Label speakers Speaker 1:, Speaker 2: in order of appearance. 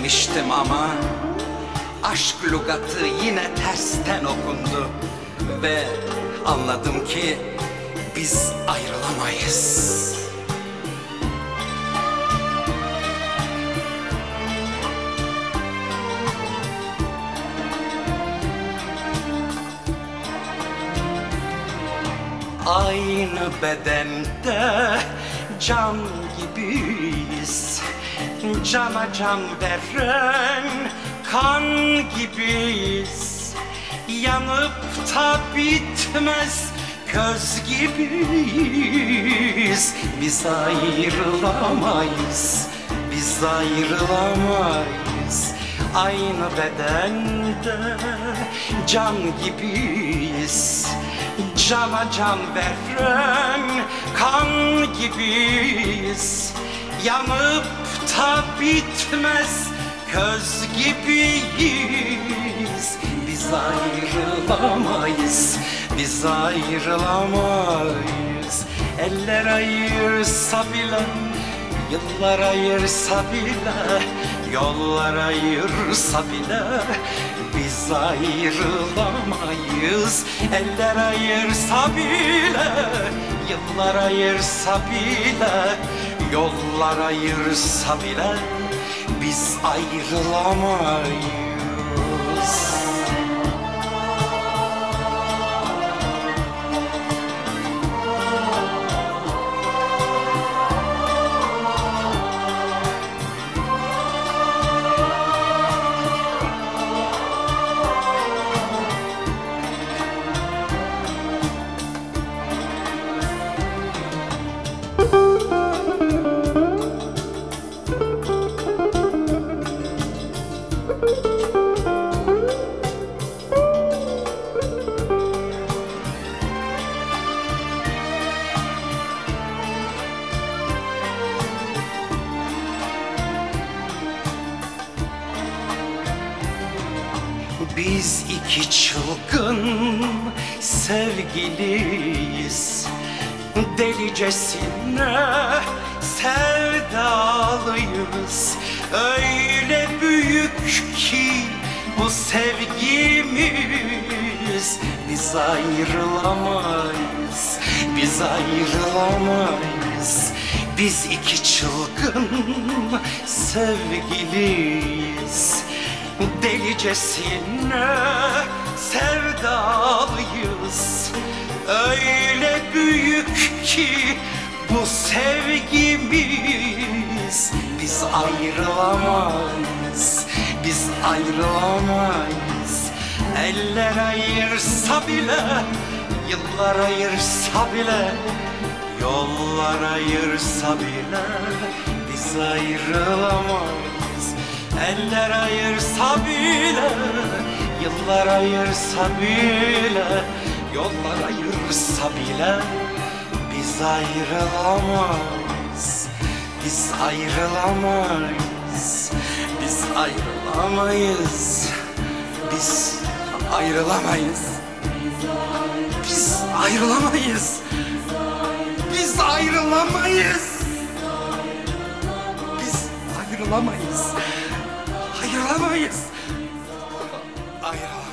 Speaker 1: demiştim ama aşk lügatı yine tersten okundu ve anladım ki biz ayrılamayız. Aynı bedende can gibiyiz, cana can veren kan gibiyiz. Yanıp da bitmez köz gibiyiz. Biz ayrılamayız, biz ayrılamayız. Aynı bedende can gibiyiz, cana can veren kan gibiyiz. Yanıp da bitmez köz gibiyiz. Biz ayrılamayız, biz ayrılamayız. Eller ayırsa bile, yıllar ayırsa bile, yollar ayırsa bile biz ayrılamayız. Eller ayırsa bile, yıllar ayırsa bile, yollar ayırsa bile biz ayrılamayız. Biz iki çılgın sevgiliyiz, delicesine sevdalıyız. Öyle büyük ki bu sevgimiz, biz ayrılamayız, biz ayrılamayız. Biz iki çılgın sevgiliyiz, delicesine sevdalıyız. Öyle büyük ki bu sevgimiz, biz ayrılamayız, biz ayrılamayız. Eller ayırsa bile, yıllar ayırsa bile, yollar ayırsa bile biz ayrılamayız. Eller ayırsa bile, yıllar ayırsa bile, yollar ayırsa bile biz ayrılamayız, biz ayrılamayız, biz ayrılamayız, biz ayrılamayız, biz ayrılamayız, biz ayrılamayız, biz ayrılamayız, ayrılamayız, ayrılamayız.